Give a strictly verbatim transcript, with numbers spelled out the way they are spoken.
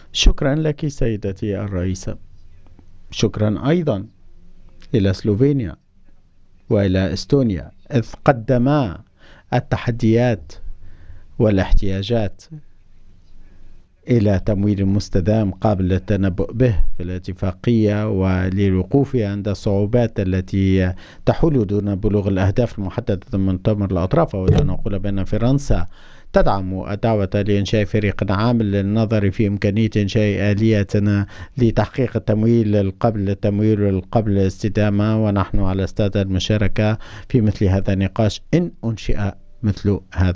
شكرا لك سيدتي الرئيسة. شكرا أيضا إلى سلوفينيا وإلى إستونيا، إذ قدما التحديات والاحتياجات إلى تمويل مستدام قابل للتنبؤ به في الاتفاقية، وللوقوف عند الصعوبات التي تحول دون بلوغ الأهداف المحددة من مؤتمر الأطراف. أود أن أقول بأن فرنسا تدعم الدعوة لإنشاء فريق عامل للنظر في إمكانية إنشاء آلية لتحقيق التمويل قبل التمويل قبل الاستدامة، ونحن على استعداد المشاركة في مثل هذا النقاش إن أنشئ مثل هذا.